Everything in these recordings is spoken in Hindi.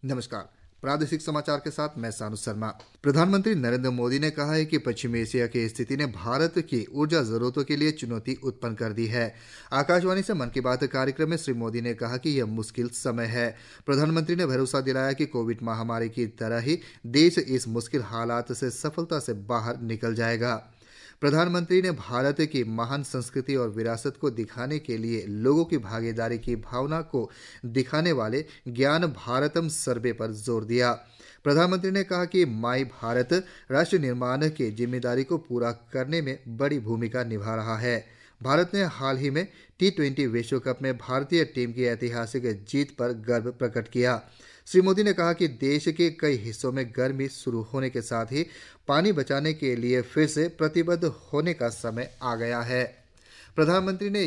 नमस्कार। प्रादेशिक समाचार के साथ मैं सानु शर्मा। प्रधानमंत्री नरेंद्र मोदी ने कहा है कि पश्चिमी एशिया की स्थिति ने भारत की ऊर्जा जरूरतों के लिए चुनौती उत्पन्न कर दी है। आकाशवाणी से मन की बात कार्यक्रम में श्री मोदी ने कहा कि यह मुश्किल समय है। प्रधानमंत्री ने भरोसा दिलाया कि कोविड महामारी की तरह ही देश इस मुश्किल हालात से सफलता से बाहर निकल जाएगा। प्रधानमंत्री ने भारत की महान संस्कृति और विरासत को दिखाने के लिए लोगों की भागीदारी की भावना को दिखाने वाले ज्ञान भारतम सर्वे पर जोर दिया। प्रधानमंत्री ने कहा कि माई भारत राष्ट्र निर्माण की जिम्मेदारी को पूरा करने में बड़ी भूमिका निभा रहा है। भारत ने हाल ही में T20 विश्व कप में भारतीय टीम की ऐतिहासिक जीत पर गर्व प्रकट किया। श्री मोदी ने कहा कि देश के कई हिस्सों में गर्मी शुरू होने के साथ ही पानी बचाने के लिए फिर से प्रतिबद्ध होने का समय आ गया है। प्रधानमंत्री ने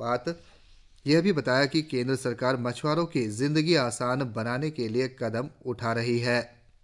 यह भी बताया कि केंद्र सरकार मछुआरों की जिंदगी आसान बनाने के लिए कदम उठा रही है।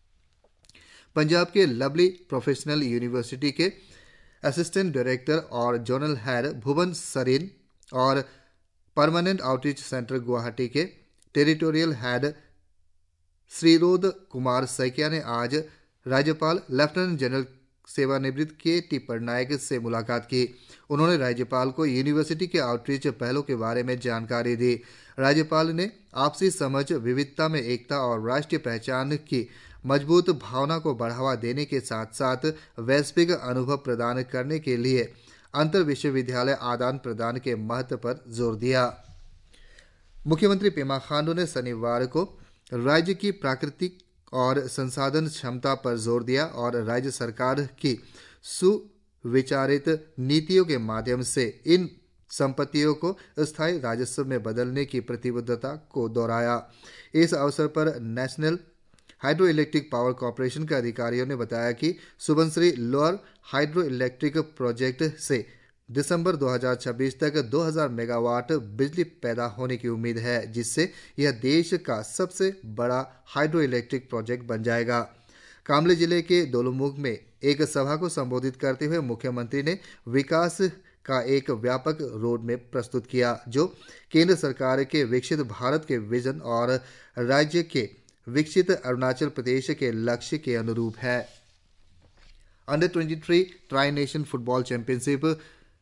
पंजाब के लवली प्रोफेशनल यूनिवर्सिटी के असिस्टेंट डायरेक्टर और जोनल हेड भुवन सरीन और परमानेंट आउटरीच सेंटर गुवाहाटी के टेरिटोरियल हेड श्रीरोध कुमार सैकिया ने आज राज्यपाल लेफ्टिनेंट जनरल सेवानिवृत्त के पटनायक से मुलाकात की। उन्होंने राज्यपाल को यूनिवर्सिटी के आउटरीच पहलों के बारे में जानकारी दी। राज्यपाल ने आपसी समझ, विविधता में एकता और राष्ट्रीय पहचान की मजबूत भावना को बढ़ावा देने के साथ साथ वैश्विक अनुभव प्रदान करने के लिए अंतर विश्वविद्यालय आदान प्रदान के महत्व पर जोर दिया। मुख्यमंत्री पेमा खांडू ने शनिवार को राज्य की प्राकृतिक और संसाधन क्षमता पर जोर दिया और राज्य सरकार की सुविचारित नीतियों के माध्यम से इन संपत्तियों को स्थायी राजस्व में बदलने की प्रतिबद्धता को दोहराया। इस अवसर पर National Hydro Electric Power Corporation के अधिकारियों ने बताया कि Subansiri Lower Hydro Electric Project से दिसंबर 2026 तक 2000 मेगावाट बिजली पैदा होने की उम्मीद है, जिससे यह देश का सबसे बड़ा हाइड्रो इलेक्ट्रिक प्रोजेक्ट बन जाएगा। कामले जिले के दोलुमुख में एक सभा को संबोधित करते हुए मुख्यमंत्री ने विकास का एक व्यापक रोड मैप प्रस्तुत किया, जो केंद्र सरकार के विकसित भारत के विजन और राज्य के विकसित अरुणाचल प्रदेश के लक्ष्य के अनुरूप है। Under 23 tri nation football championship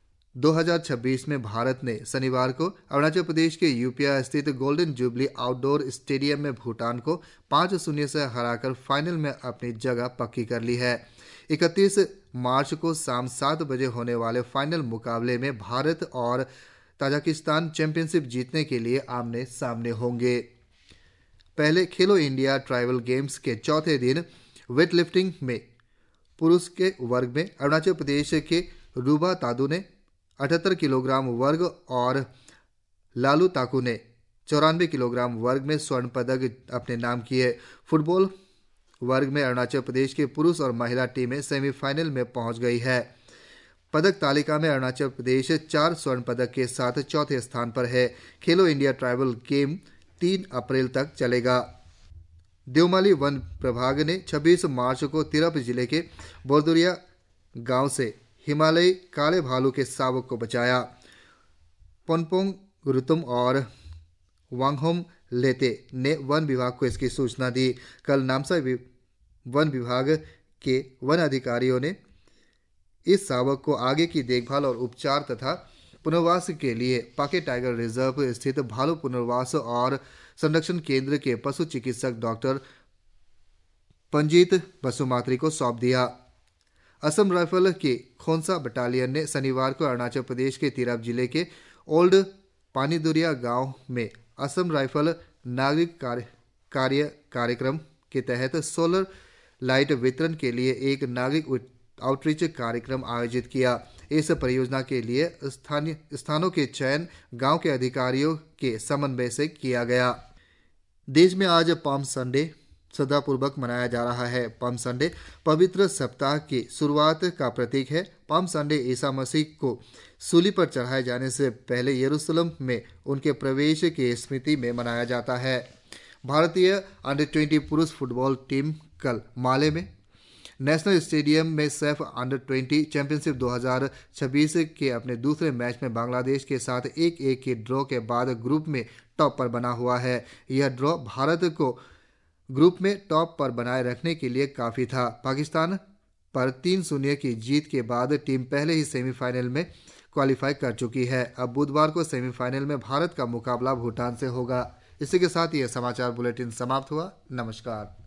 2026 में भारत ने शनिवार को अरुणाचल प्रदेश के यूपिया स्थित गोल्डन जुबली आउटडोर स्टेडियम में भूटान को 5-0 से हराकर फाइनल में अपनी जगह पक्की कर ली है। 31 मार्च को शाम 7 बजे होने वाले फाइनल मुकाबले में भारत और ताजिकिस्तान चैंपियनशिप जीतने के लिए आमने सामने होंगे। पहले खेलो इंडिया ट्राइबल गेम्स के चौथे दिन वेटलिफ्टिंग में पुरुष के वर्ग में अरुणाचल प्रदेश के रूबा तादू ने 78 किलोग्राम वर्ग और लालू ताकू ने 94 किलोग्राम वर्ग में स्वर्ण पदक अपने नाम किए। फुटबॉल वर्ग में अरुणाचल प्रदेश के पुरुष और महिला टीमें सेमीफाइनल में पहुंच गई है। पदक तालिका में अरुणाचल प्रदेश 4 स्वर्ण पदक के साथ चौथे स्थान पर है। खेलो इंडिया ट्राइबल गेम 3 अप्रैल तक चलेगा। देवमाली वन प्रभाग ने 26 मार्च को तिरप जिले के बोरदुरिया गांव से हिमालयी काले भालू के शावक को बचाया। पोनपोंग रुतुम और वांगहोम लेते ने वन विभाग को इसकी सूचना दी। कल नामसाई वन विभाग के वन अधिकारियों ने इस शावक को आगे की देखभाल और उपचार तथा पुनर्वास के लिए पाके टाइगर रिजर्व स्थित भालू पुनर्वास और संरक्षण केंद्र के पशु चिकित्सक डॉक्टर पंजीत बसुमात्री को सौंप दिया। असम राइफल की खोंसा बटालियन ने शनिवार को अरुणाचल प्रदेश के तिरप जिले के ओल्ड पानीदुरिया गांव में असम राइफल नागरिक कार्यक्रम के तहत सोलर लाइट वितरण के लिए एक नागरिक आउटरीच कार्यक्रम आयोजित किया। इस परियोजना के लिए स्थानों के चयन गांव के अधिकारियों के समन्वय से किया गया। देश में आज पाम संडे श्रद्धापूर्वक मनाया जा रहा है। पाम संडे पवित्र सप्ताह की शुरुआत का प्रतीक है। पाम संडे ईसा मसीह को सूली पर चढ़ाए जाने से पहले यरूशलेम में उनके प्रवेश की स्मृति में मनाया जाता है। भारतीय अंडर 20 पुरुष फुटबॉल टीम कल माले में नेशनल स्टेडियम में सैफ अंडर 20 चैंपियनशिप 2026 के अपने दूसरे मैच में बांग्लादेश के साथ 1-1 के ड्रॉ के बाद ग्रुप में टॉप पर बना हुआ है। यह ड्रॉ भारत को ग्रुप में टॉप पर बनाए रखने के लिए काफी था। पाकिस्तान पर 3-0 की जीत के बाद टीम पहले ही सेमीफाइनल में क्वालीफाई कर चुकी है। अब बुधवार को सेमीफाइनल में भारत का मुकाबला भूटान से होगा। इसी के साथ ये समाचार बुलेटिन समाप्त हुआ। नमस्कार।